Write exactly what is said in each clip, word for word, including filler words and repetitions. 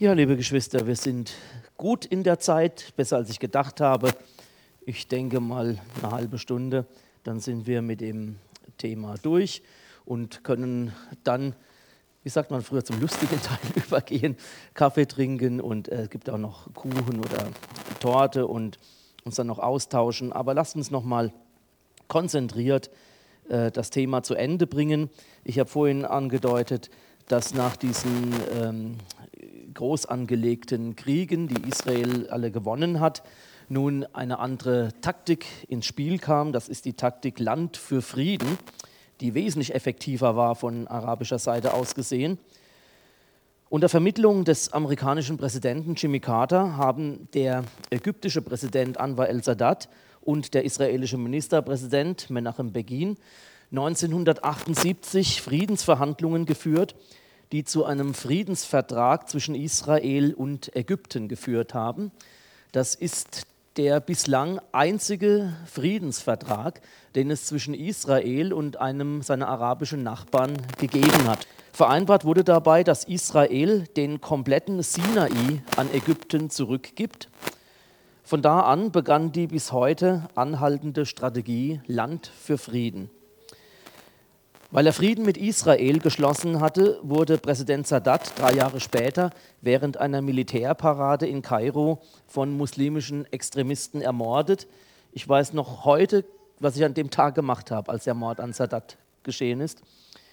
Ja, liebe Geschwister, wir sind gut in der Zeit, besser als ich gedacht habe. Ich denke mal eine halbe Stunde, dann sind wir mit dem Thema durch und können dann, wie sagt man früher, zum lustigen Teil übergehen, Kaffee trinken und äh, es gibt auch noch Kuchen oder Torte und uns dann noch austauschen. Aber lasst uns noch mal konzentriert äh, das Thema zu Ende bringen. Ich habe vorhin angedeutet, dass nach diesen ähm, groß angelegten Kriegen, die Israel alle gewonnen hat, nun eine andere Taktik ins Spiel kam. Das ist die Taktik Land für Frieden, die wesentlich effektiver war von arabischer Seite aus gesehen. Unter Vermittlung des amerikanischen Präsidenten Jimmy Carter haben der ägyptische Präsident Anwar el-Sadat und der israelische Ministerpräsident Menachem Begin neunzehnhundertachtundsiebzig Friedensverhandlungen geführt, die zu einem Friedensvertrag zwischen Israel und Ägypten geführt haben. Das ist der bislang einzige Friedensvertrag, den es zwischen Israel und einem seiner arabischen Nachbarn gegeben hat. Vereinbart wurde dabei, dass Israel den kompletten Sinai an Ägypten zurückgibt. Von da an begann die bis heute anhaltende Strategie Land für Frieden. Weil er Frieden mit Israel geschlossen hatte, wurde Präsident Sadat drei Jahre später während einer Militärparade in Kairo von muslimischen Extremisten ermordet. Ich weiß noch heute, was ich an dem Tag gemacht habe, als der Mord an Sadat geschehen ist.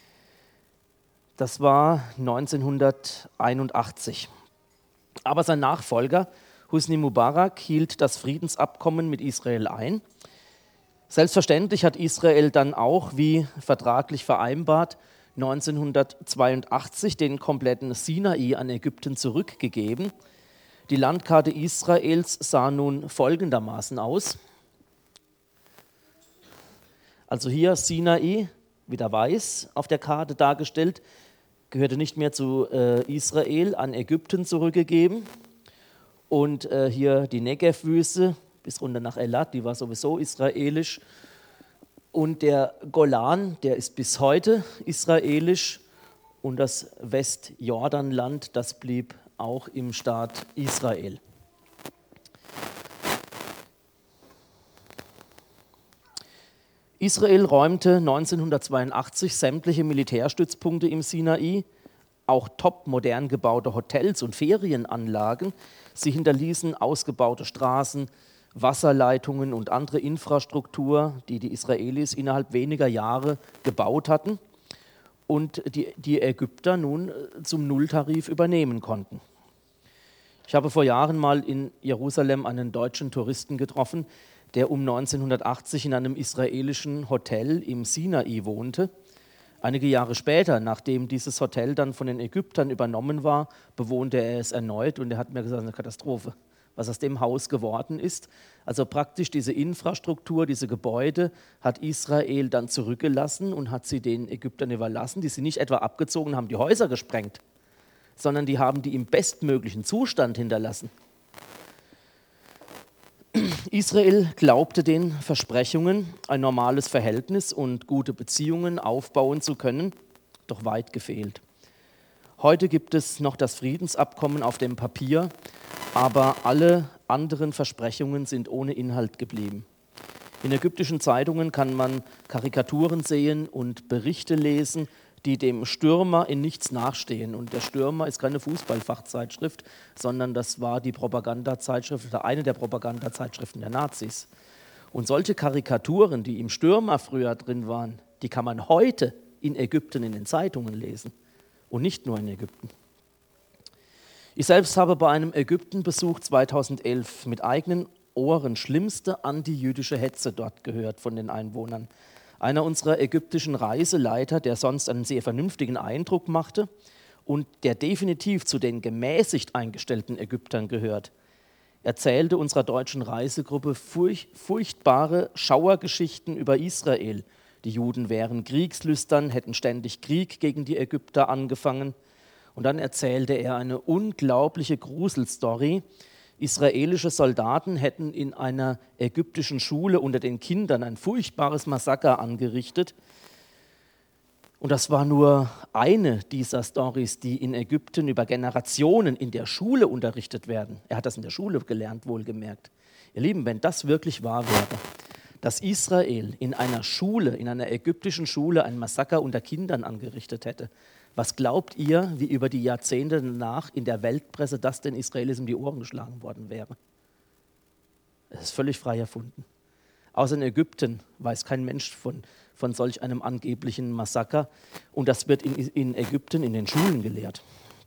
Das war neunzehnhunderteinundachtzig. Aber sein Nachfolger, Husni Mubarak, hielt das Friedensabkommen mit Israel ein. Selbstverständlich hat Israel dann auch, wie vertraglich vereinbart, neunzehnhundertzweiundachtzig den kompletten Sinai an Ägypten zurückgegeben. Die Landkarte Israels sah nun folgendermaßen aus. Also hier Sinai, wieder weiß auf der Karte dargestellt, gehörte nicht mehr zu äh, Israel, an Ägypten zurückgegeben. Und äh, hier die Negev-Wüste, bis runter nach Elat, die war sowieso israelisch. Und der Golan, der ist bis heute israelisch. Und das Westjordanland, das blieb auch im Staat Israel. Israel räumte neunzehnhundertzweiundachtzig sämtliche Militärstützpunkte im Sinai, auch top modern gebaute Hotels und Ferienanlagen. Sie hinterließen ausgebaute Straßen, Wasserleitungen und andere Infrastruktur, die die Israelis innerhalb weniger Jahre gebaut hatten und die, die Ägypter nun zum Nulltarif übernehmen konnten. Ich habe vor Jahren mal in Jerusalem einen deutschen Touristen getroffen, der um neunzehnhundertachtzig in einem israelischen Hotel im Sinai wohnte. Einige Jahre später, nachdem dieses Hotel dann von den Ägyptern übernommen war, bewohnte er es erneut und er hat mir gesagt, eine Katastrophe, was aus dem Haus geworden ist. Also praktisch diese Infrastruktur, diese Gebäude hat Israel dann zurückgelassen und hat sie den Ägyptern überlassen. Die sind nicht etwa abgezogen, haben die Häuser gesprengt, sondern die haben die im bestmöglichen Zustand hinterlassen. Israel glaubte den Versprechungen, ein normales Verhältnis und gute Beziehungen aufbauen zu können, doch weit gefehlt. Heute gibt es noch das Friedensabkommen auf dem Papier, aber alle anderen Versprechungen sind ohne Inhalt geblieben. In ägyptischen Zeitungen kann man Karikaturen sehen und Berichte lesen, die dem Stürmer in nichts nachstehen. Und der Stürmer ist keine Fußballfachzeitschrift, sondern das war die Propagandazeitschrift oder eine der Propagandazeitschriften der Nazis. Und solche Karikaturen, die im Stürmer früher drin waren, die kann man heute in Ägypten in den Zeitungen lesen und nicht nur in Ägypten. Ich selbst habe bei einem Ägyptenbesuch zweitausendelf mit eigenen Ohren schlimmste antijüdische Hetze dort gehört von den Einwohnern. Einer unserer ägyptischen Reiseleiter, der sonst einen sehr vernünftigen Eindruck machte und der definitiv zu den gemäßigt eingestellten Ägyptern gehört, erzählte unserer deutschen Reisegruppe furch- furchtbare Schauergeschichten über Israel. Die Juden wären kriegslüstern, hätten ständig Krieg gegen die Ägypter angefangen. Und dann erzählte er eine unglaubliche Gruselstory. Israelische Soldaten hätten in einer ägyptischen Schule unter den Kindern ein furchtbares Massaker angerichtet. Und das war nur eine dieser Storys, die in Ägypten über Generationen in der Schule unterrichtet werden. Er hat das in der Schule gelernt, wohlgemerkt. Ihr Lieben, wenn das wirklich wahr wäre, dass Israel in einer Schule, in einer ägyptischen Schule ein Massaker unter Kindern angerichtet hätte, was glaubt ihr, wie über die Jahrzehnte danach in der Weltpresse das den Israelis um die Ohren geschlagen worden wäre? Es ist völlig frei erfunden. Außer in Ägypten weiß kein Mensch von, von solch einem angeblichen Massaker. Und das wird in, in Ägypten in den Schulen gelehrt.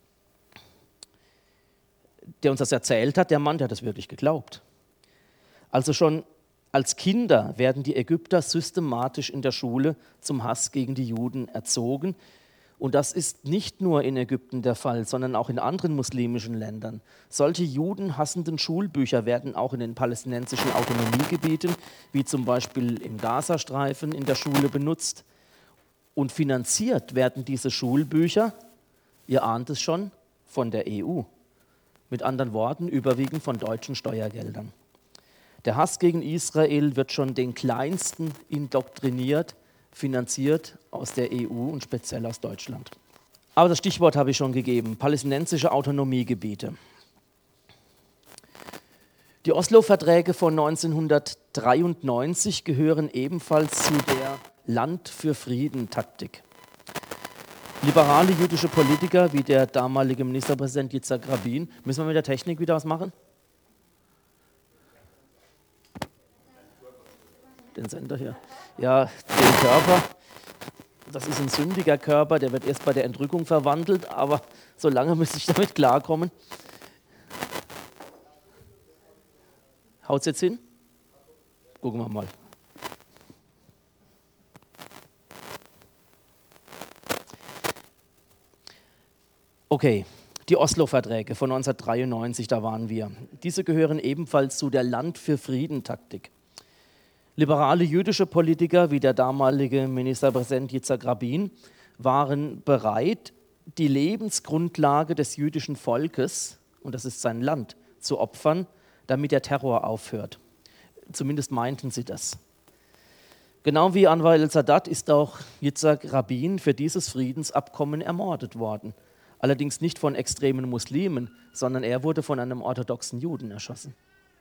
Der uns das erzählt hat, der Mann, der hat das wirklich geglaubt. Also schon als Kinder werden die Ägypter systematisch in der Schule zum Hass gegen die Juden erzogen. Und das ist nicht nur in Ägypten der Fall, sondern auch in anderen muslimischen Ländern. Solche judenhassenden Schulbücher werden auch in den palästinensischen Autonomiegebieten, wie zum Beispiel im Gazastreifen, in der Schule benutzt. Und finanziert werden diese Schulbücher, ihr ahnt es schon, von der E U. Mit anderen Worten, überwiegend von deutschen Steuergeldern. Der Hass gegen Israel wird schon den Kleinsten indoktriniert, finanziert aus der E U und speziell aus Deutschland. Aber das Stichwort habe ich schon gegeben, palästinensische Autonomiegebiete. Die Oslo-Verträge von neunzehnhundertdreiundneunzig gehören ebenfalls zu der Land-für-Frieden-Taktik. Liberale jüdische Politiker wie der damalige Ministerpräsident Yitzhak Rabin, müssen wir mit der Technik wieder was machen? Den Sender hier. Ja, den Körper, das ist ein sündiger Körper, der wird erst bei der Entrückung verwandelt, aber solange müsste ich damit klarkommen. Haut es jetzt hin? Gucken wir mal. Okay, die Oslo-Verträge von neunzehnhundertdreiundneunzig, da waren wir. Diese gehören ebenfalls zu der Land-für-Frieden-Taktik. Liberale jüdische Politiker wie der damalige Ministerpräsident Yitzhak Rabin waren bereit, die Lebensgrundlage des jüdischen Volkes, und das ist sein Land, zu opfern, damit der Terror aufhört. Zumindest meinten sie das. Genau wie Anwar el-Sadat ist auch Yitzhak Rabin für dieses Friedensabkommen ermordet worden. Allerdings nicht von extremen Muslimen, sondern er wurde von einem orthodoxen Juden erschossen.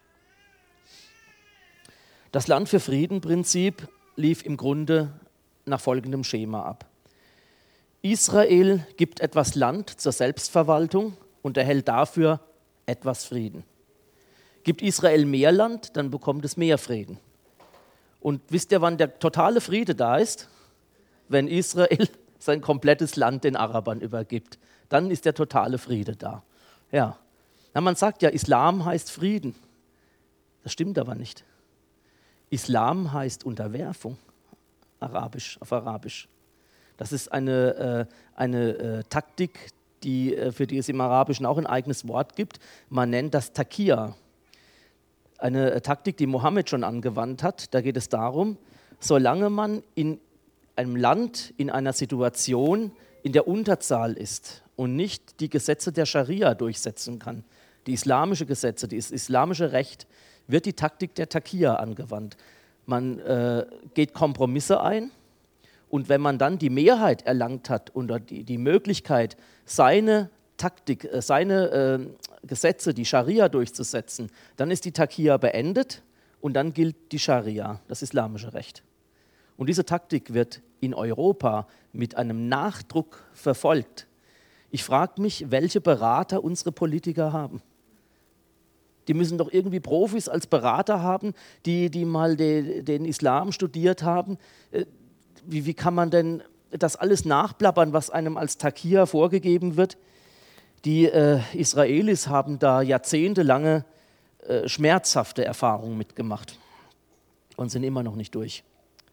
Das Land-für-Frieden-Prinzip lief im Grunde nach folgendem Schema ab. Israel gibt etwas Land zur Selbstverwaltung und erhält dafür etwas Frieden. Gibt Israel mehr Land, dann bekommt es mehr Frieden. Und wisst ihr, wann der totale Friede da ist? Wenn Israel sein komplettes Land den Arabern übergibt. Dann ist der totale Friede da. Ja. Na, man sagt ja, Islam heißt Frieden. Das stimmt aber nicht. Islam heißt Unterwerfung, Arabisch, auf Arabisch. Das ist eine, äh, eine äh, Taktik, die, äh, für die es im Arabischen auch ein eigenes Wort gibt. Man nennt das Takia. Eine äh, Taktik, die Mohammed schon angewandt hat. Da geht es darum, solange man in einem Land, in einer Situation in der Unterzahl ist und nicht die Gesetze der Scharia durchsetzen kann, die islamische Gesetze, das islamische Recht, wird die Taktik der Takia angewandt. Man äh, geht Kompromisse ein und wenn man dann die Mehrheit erlangt hat oder die, die Möglichkeit, seine Taktik, äh, seine äh, Gesetze, die Scharia durchzusetzen, dann ist die Takia beendet und dann gilt die Scharia, das islamische Recht. Und diese Taktik wird in Europa mit einem Nachdruck verfolgt. Ich frage mich, welche Berater unsere Politiker haben. Die müssen doch irgendwie Profis als Berater haben, die, die mal de, den Islam studiert haben. Wie, wie kann man denn das alles nachplappern, was einem als Takia vorgegeben wird? Die äh, Israelis haben da jahrzehntelange äh, schmerzhafte Erfahrungen mitgemacht und sind immer noch nicht durch.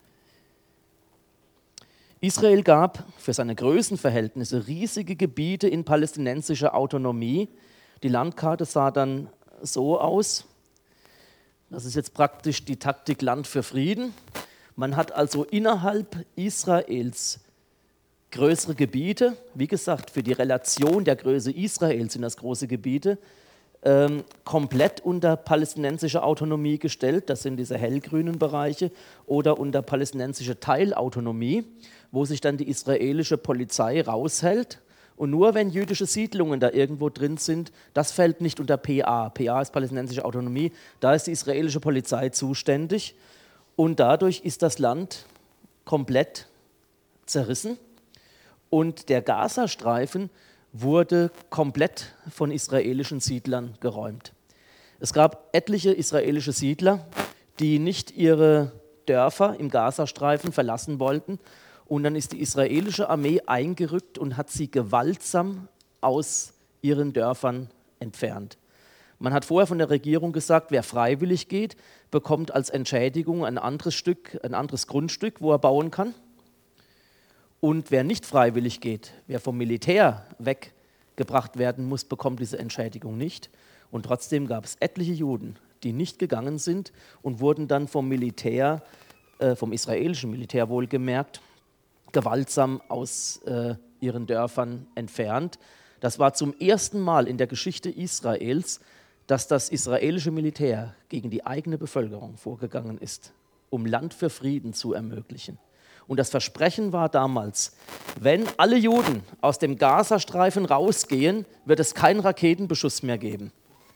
Israel gab für seine Größenverhältnisse riesige Gebiete in palästinensischer Autonomie. Die Landkarte sah dann so aus. Das ist jetzt praktisch die Taktik Land für Frieden. Man hat also innerhalb Israels größere Gebiete, wie gesagt, für die Relation der Größe Israels sind das große Gebiete, ähm, komplett unter palästinensische Autonomie gestellt. Das sind diese hellgrünen Bereiche oder unter palästinensische Teilautonomie. wo sich dann die israelische Polizei raushält. Und nur wenn jüdische Siedlungen da irgendwo drin sind, das fällt nicht unter P A. P A ist palästinensische Autonomie, da ist die israelische Polizei zuständig. Und dadurch ist das Land komplett zerrissen. Und der Gazastreifen wurde komplett von israelischen Siedlern geräumt. Es gab etliche israelische Siedler, die nicht ihre Dörfer im Gazastreifen verlassen wollten. Und dann ist die israelische Armee eingerückt und hat sie gewaltsam aus ihren Dörfern entfernt. Man hat vorher von der Regierung gesagt, wer freiwillig geht, bekommt als Entschädigung ein anderes Stück, ein anderes Grundstück, wo er bauen kann. Und wer nicht freiwillig geht, wer vom Militär weggebracht werden muss, bekommt diese Entschädigung nicht. Und trotzdem gab es etliche Juden, die nicht gegangen sind und wurden dann vom Militär, äh, vom israelischen Militär wohlgemerkt, gewaltsam aus äh, ihren Dörfern entfernt. Das war zum ersten Mal in der Geschichte Israels, dass das israelische Militär gegen die eigene Bevölkerung vorgegangen ist, um Land für Frieden zu ermöglichen. Und das Versprechen war damals, wenn alle Juden aus dem Gazastreifen rausgehen, wird es keinen Raketenbeschuss mehr geben.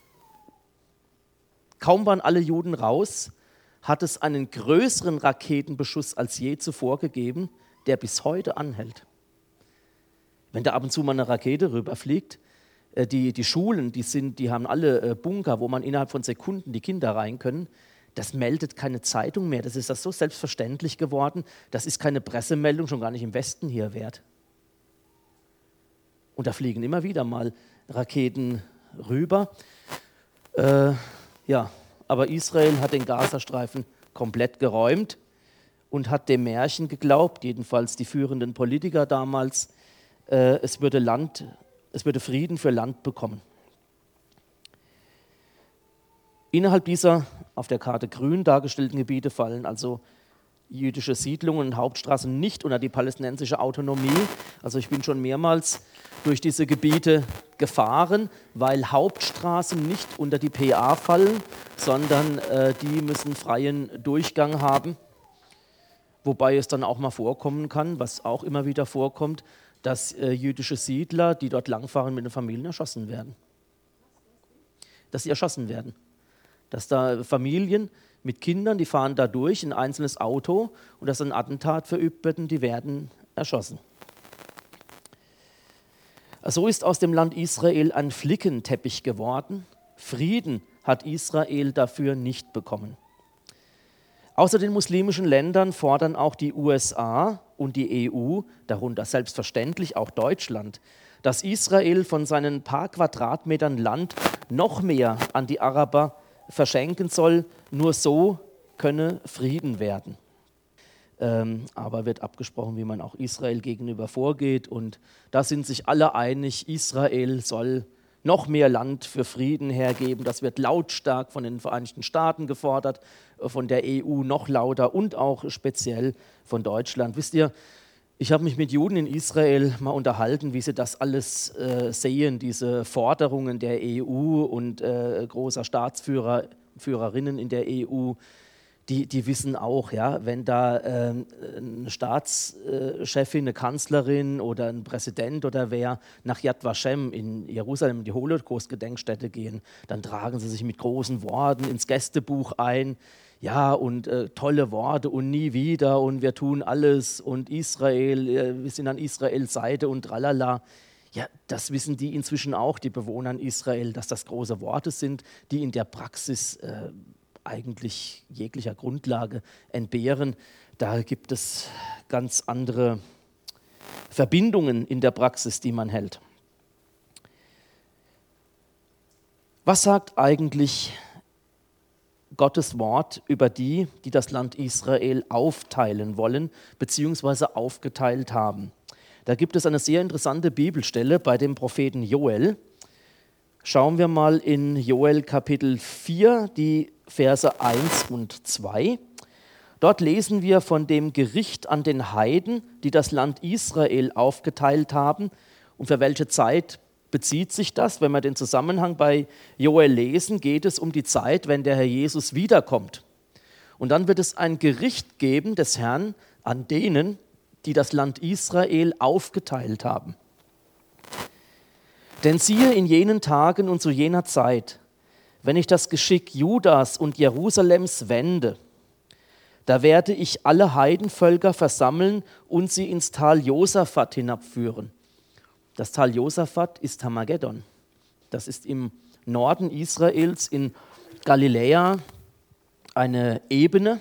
Kaum waren alle Juden raus, hat es einen größeren Raketenbeschuss als je zuvor gegeben, der bis heute anhält. Wenn da ab und zu mal eine Rakete rüberfliegt, äh, die, die Schulen, die, sind, die haben alle äh, Bunker, wo man innerhalb von Sekunden die Kinder rein können, das meldet keine Zeitung mehr. Das ist das so selbstverständlich geworden, das ist keine Pressemeldung, schon gar nicht im Westen hier wert. Und da fliegen immer wieder mal Raketen rüber. Äh, ja, aber Israel hat den Gazastreifen komplett geräumt und hat dem Märchen geglaubt, jedenfalls die führenden Politiker damals, äh, es würde Land, es würde Frieden für Land bekommen. Innerhalb dieser auf der Karte grün dargestellten Gebiete fallen also jüdische Siedlungen und Hauptstraßen nicht unter die palästinensische Autonomie. Also ich bin schon mehrmals durch diese Gebiete gefahren, weil Hauptstraßen nicht unter die P A fallen, sondern äh, die müssen freien Durchgang haben. Wobei es dann auch mal vorkommen kann, was auch immer wieder vorkommt, dass äh, jüdische Siedler, die dort langfahren, mit den Familien erschossen werden. Dass sie erschossen werden. Dass da Familien mit Kindern, die fahren da durch, ein einzelnes Auto, und dass ein Attentat verübt wird und die werden erschossen. So ist aus dem Land Israel ein Flickenteppich geworden. Frieden hat Israel dafür nicht bekommen. Außer den muslimischen Ländern fordern auch die U S A und die E U, darunter selbstverständlich auch Deutschland, dass Israel von seinen paar Quadratmetern Land noch mehr an die Araber verschenken soll. Nur so könne Frieden werden. Ähm, aber wird abgesprochen, wie man auch Israel gegenüber vorgeht. Und da sind sich alle einig, Israel soll noch mehr Land für Frieden hergeben. Das wird lautstark von den Vereinigten Staaten gefordert, von der E U noch lauter und auch speziell von Deutschland. Wisst ihr, ich habe mich mit Juden in Israel mal unterhalten, wie sie das alles äh, sehen, diese Forderungen der E U und äh, großer Staatsführer, Führerinnen in der E U. Die, die wissen auch, ja, wenn da äh, eine Staatschefin, eine Kanzlerin oder ein Präsident oder wer nach Yad Vashem in Jerusalem, in die Holocaust-Gedenkstätte gehen, dann tragen sie sich mit großen Worten ins Gästebuch ein. Ja, und äh, tolle Worte und nie wieder und wir tun alles und Israel, äh, wir sind an Israels Seite und tralala. Ja, das wissen die inzwischen auch, die Bewohner in Israel, dass das große Worte sind, die in der Praxis äh, eigentlich jeglicher Grundlage entbehren. Da gibt es ganz andere Verbindungen in der Praxis, die man hält. Was sagt eigentlich Gottes Wort über die, die das Land Israel aufteilen wollen, beziehungsweise aufgeteilt haben? Da gibt es eine sehr interessante Bibelstelle bei dem Propheten Joel. Schauen wir mal in Joel Kapitel vier, die Verse eins und zwei. Dort lesen wir von dem Gericht an den Heiden, die das Land Israel aufgeteilt haben. Und für welche Zeit bezieht sich das? Wenn wir den Zusammenhang bei Joel lesen, geht es um die Zeit, wenn der Herr Jesus wiederkommt. Und dann wird es ein Gericht geben des Herrn an denen, die das Land Israel aufgeteilt haben. Denn siehe, in jenen Tagen und zu jener Zeit, wenn ich das Geschick Judas und Jerusalems wende, da werde ich alle Heidenvölker versammeln und sie ins Tal Josaphat hinabführen. Das Tal Josaphat ist Hamagedon. Das ist im Norden Israels in Galiläa eine Ebene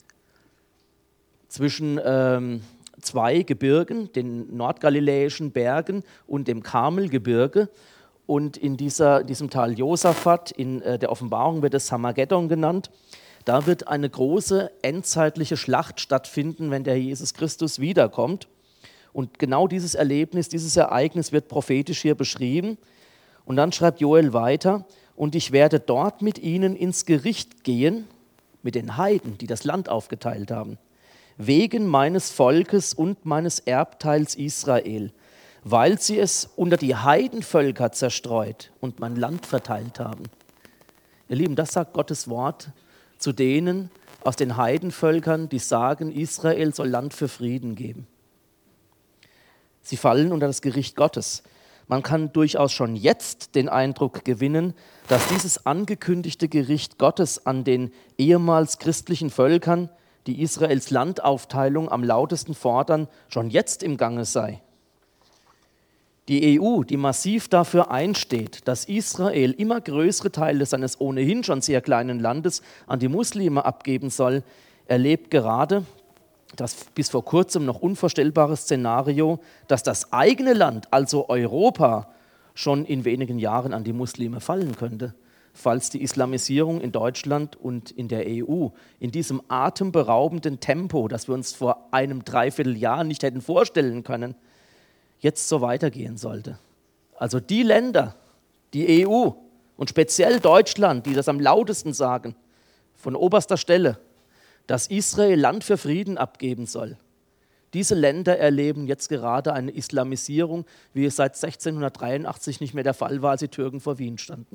zwischen ähm, zwei Gebirgen, den nordgaliläischen Bergen und dem Karmelgebirge. Und in dieser, diesem Tal Josaphat, in äh, der Offenbarung wird es Hamagedon genannt, da wird eine große endzeitliche Schlacht stattfinden, wenn der Jesus Christus wiederkommt. Und genau dieses Erlebnis, dieses Ereignis wird prophetisch hier beschrieben. Und dann schreibt Joel weiter, und ich werde dort mit ihnen ins Gericht gehen, mit den Heiden, die das Land aufgeteilt haben, wegen meines Volkes und meines Erbteils Israel, weil sie es unter die Heidenvölker zerstreut und mein Land verteilt haben. Ihr Lieben, das sagt Gottes Wort zu denen aus den Heidenvölkern, die sagen, Israel soll Land für Frieden geben. Sie fallen unter das Gericht Gottes. Man kann durchaus schon jetzt den Eindruck gewinnen, dass dieses angekündigte Gericht Gottes an den ehemals christlichen Völkern, die Israels Landaufteilung am lautesten fordern, schon jetzt im Gange sei. Die E U, die massiv dafür einsteht, dass Israel immer größere Teile seines ohnehin schon sehr kleinen Landes an die Muslime abgeben soll, erlebt gerade das bis vor kurzem noch unvorstellbare Szenario, dass das eigene Land, also Europa, schon in wenigen Jahren an die Muslime fallen könnte, falls die Islamisierung in Deutschland und in der E U in diesem atemberaubenden Tempo, das wir uns vor einem Dreivierteljahr nicht hätten vorstellen können, jetzt so weitergehen sollte. Also die Länder, die E U und speziell Deutschland, die das am lautesten sagen, von oberster Stelle, dass Israel Land für Frieden abgeben soll. Diese Länder erleben jetzt gerade eine Islamisierung, wie es seit sechzehnhundertdreiundachtzig nicht mehr der Fall war, als die Türken vor Wien standen.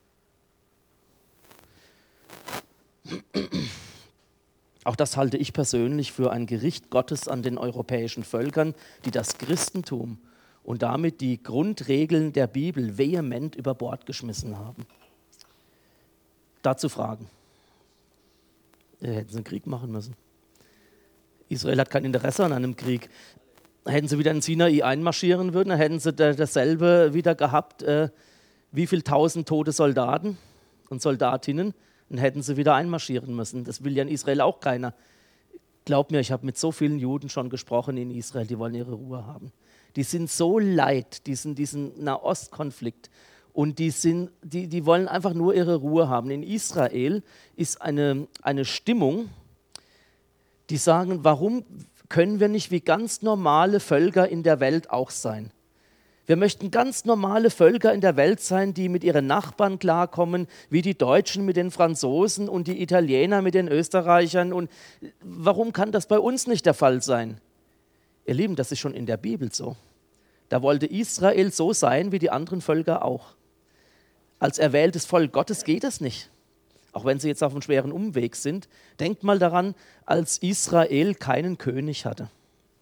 Auch das halte ich persönlich für ein Gericht Gottes an den europäischen Völkern, die das Christentum und damit die Grundregeln der Bibel vehement über Bord geschmissen haben. Dazu Fragen. Hätten sie einen Krieg machen müssen. Israel hat kein Interesse an einem Krieg. Hätten sie wieder in Sinai einmarschieren würden, dann hätten sie dasselbe wieder gehabt, äh, wie viele tausend tote Soldaten und Soldatinnen, dann hätten sie wieder einmarschieren müssen. Das will ja in Israel auch keiner. Glaub mir, ich habe mit so vielen Juden schon gesprochen in Israel, die wollen ihre Ruhe haben. Die sind so leid, diesen, diesen Nahostkonflikt. Und die, sind, die, die wollen einfach nur ihre Ruhe haben. In Israel ist eine, eine Stimmung, die sagen, warum können wir nicht wie ganz normale Völker in der Welt auch sein? Wir möchten ganz normale Völker in der Welt sein, die mit ihren Nachbarn klarkommen, wie die Deutschen mit den Franzosen und die Italiener mit den Österreichern. Und warum kann das bei uns nicht der Fall sein? Ihr Lieben, das ist schon in der Bibel so. Da wollte Israel so sein wie die anderen Völker auch. Als erwähltes Volk Gottes geht das nicht, auch wenn sie jetzt auf einem schweren Umweg sind. Denkt mal daran, als Israel keinen König hatte.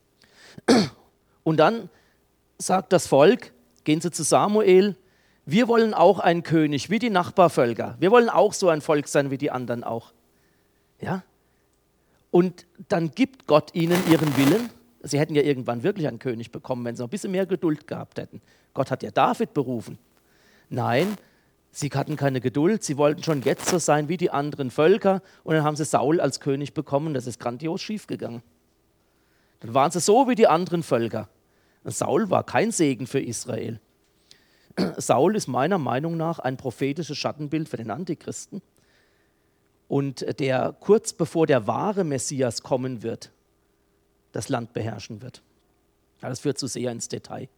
Und dann sagt das Volk, gehen sie zu Samuel, wir wollen auch einen König, wie die Nachbarvölker. Wir wollen auch so ein Volk sein, wie die anderen auch. Ja? Und dann gibt Gott ihnen ihren Willen. Sie hätten ja irgendwann wirklich einen König bekommen, wenn sie noch ein bisschen mehr Geduld gehabt hätten. Gott hat ja David berufen. Nein, sie hatten keine Geduld, sie wollten schon jetzt so sein wie die anderen Völker und dann haben sie Saul als König bekommen, das ist grandios schiefgegangen. Dann waren sie so wie die anderen Völker. Und Saul war kein Segen für Israel. Saul ist meiner Meinung nach ein prophetisches Schattenbild für den Antichristen und der kurz bevor der wahre Messias kommen wird, das Land beherrschen wird. Ja, das führt zu sehr ins Detail.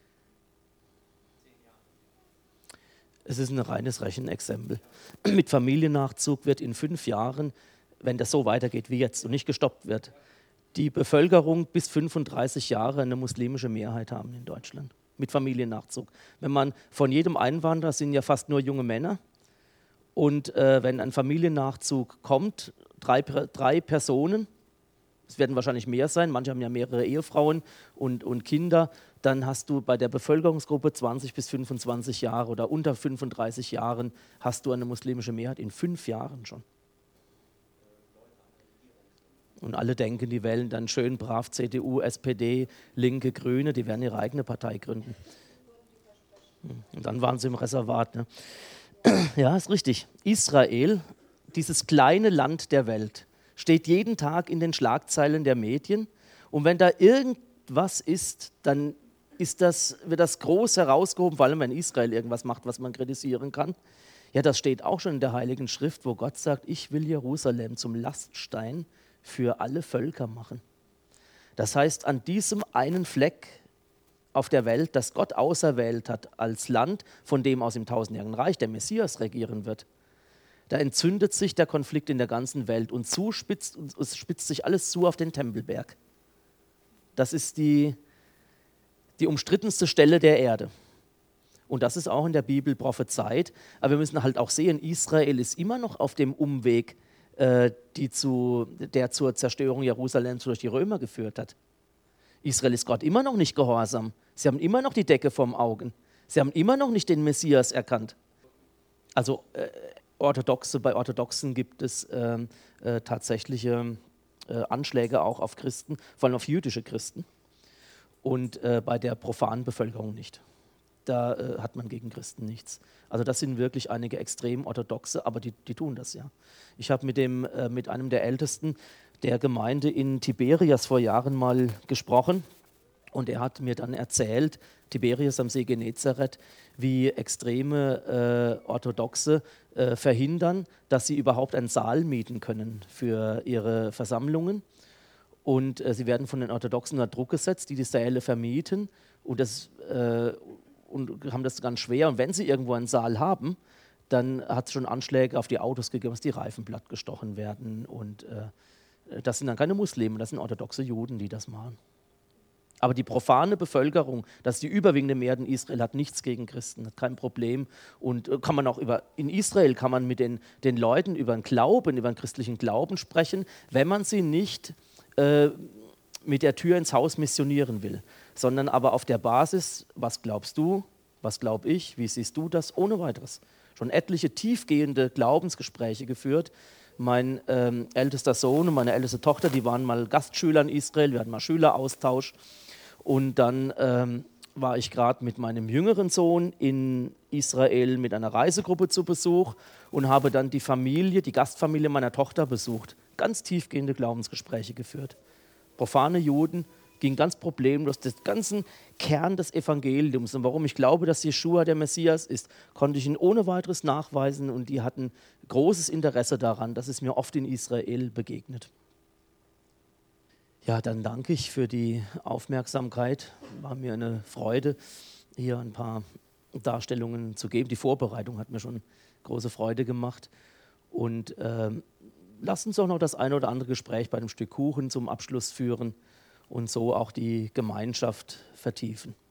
Es ist ein reines Rechenexempel. Mit Familiennachzug wird in fünf Jahren, wenn das so weitergeht wie jetzt und nicht gestoppt wird, die Bevölkerung bis fünfunddreißig Jahre eine muslimische Mehrheit haben in Deutschland. Mit Familiennachzug. Wenn man von jedem Einwanderer sind ja fast nur junge Männer und äh, wenn ein Familiennachzug kommt, drei, drei Personen, es werden wahrscheinlich mehr sein, manche haben ja mehrere Ehefrauen und, und Kinder, dann hast du bei der Bevölkerungsgruppe zwanzig bis fünfundzwanzig Jahre oder unter fünfunddreißig Jahren, hast du eine muslimische Mehrheit in fünf Jahren schon. Und alle denken, die wählen dann schön brav C D U, S P D, Linke, Grüne, die werden ihre eigene Partei gründen. Und dann waren sie im Reservat. Ne? Ja, ist richtig. Israel, dieses kleine Land der Welt, steht jeden Tag in den Schlagzeilen der Medien. Und wenn da irgendwas ist, dann ist das, wird das groß herausgehoben, vor allem wenn Israel irgendwas macht, was man kritisieren kann. Ja, das steht auch schon in der Heiligen Schrift, wo Gott sagt, ich will Jerusalem zum Laststein für alle Völker machen. Das heißt, an diesem einen Fleck auf der Welt, das Gott auserwählt hat als Land, von dem aus im tausendjährigen Reich der Messias regieren wird, da entzündet sich der Konflikt in der ganzen Welt und zuspitzt, es spitzt sich alles zu auf den Tempelberg. Das ist die, die umstrittenste Stelle der Erde. Und das ist auch in der Bibel prophezeit. Aber wir müssen halt auch sehen, Israel ist immer noch auf dem Umweg, Die zu, der zur Zerstörung Jerusalems durch die Römer geführt hat. Israel ist Gott immer noch nicht gehorsam. Sie haben immer noch die Decke vorm Augen. Sie haben immer noch nicht den Messias erkannt. Also äh, Orthodoxe, bei Orthodoxen gibt es äh, äh, tatsächliche äh, Anschläge auch auf Christen, vor allem auf jüdische Christen. Und äh, bei der profanen Bevölkerung nicht. Da äh, hat man gegen Christen nichts. Also das sind wirklich einige extrem Orthodoxe, aber die, die tun das ja. Ich habe mit, dem, äh, mit einem der Ältesten der Gemeinde in Tiberias vor Jahren mal gesprochen und er hat mir dann erzählt, Tiberias am See Genezareth, wie extreme äh, Orthodoxe äh, verhindern, dass sie überhaupt einen Saal mieten können für ihre Versammlungen. Und äh, sie werden von den Orthodoxen unter Druck gesetzt, die die Säle vermieten und das äh, und haben das ganz schwer. Und wenn sie irgendwo einen Saal haben, dann hat es schon Anschläge auf die Autos gegeben, dass die Reifen platt gestochen werden. Und äh, das sind dann keine Muslime, das sind orthodoxe Juden, die das machen. Aber die profane Bevölkerung, das ist die überwiegende Mehrheit in Israel, hat nichts gegen Christen, hat kein Problem. Und äh, kann man auch über, in Israel kann man mit den, den Leuten über den Glauben, über den christlichen Glauben sprechen, wenn man sie nicht äh, mit der Tür ins Haus missionieren will, sondern aber auf der Basis, was glaubst du, was glaube ich, wie siehst du das, ohne weiteres. Schon etliche tiefgehende Glaubensgespräche geführt. Mein ähm, ältester Sohn und meine älteste Tochter, die waren mal Gastschüler in Israel, wir hatten mal Schüleraustausch und dann ähm, war ich gerade mit meinem jüngeren Sohn in Israel mit einer Reisegruppe zu Besuch und habe dann die Familie, die Gastfamilie meiner Tochter besucht. Ganz tiefgehende Glaubensgespräche geführt. Profane Juden ging ganz problemlos den ganzen Kern des Evangeliums und warum ich glaube, dass Jeschua der Messias ist, konnte ich ihnen ohne weiteres nachweisen und die hatten großes Interesse daran. Das ist mir oft in Israel begegnet. Ja, dann danke ich für die Aufmerksamkeit. War mir eine Freude, hier ein paar Darstellungen zu geben. Die Vorbereitung hat mir schon große Freude gemacht und ähm, lasst uns auch noch das eine oder andere Gespräch bei dem Stück Kuchen zum Abschluss führen und so auch die Gemeinschaft vertiefen.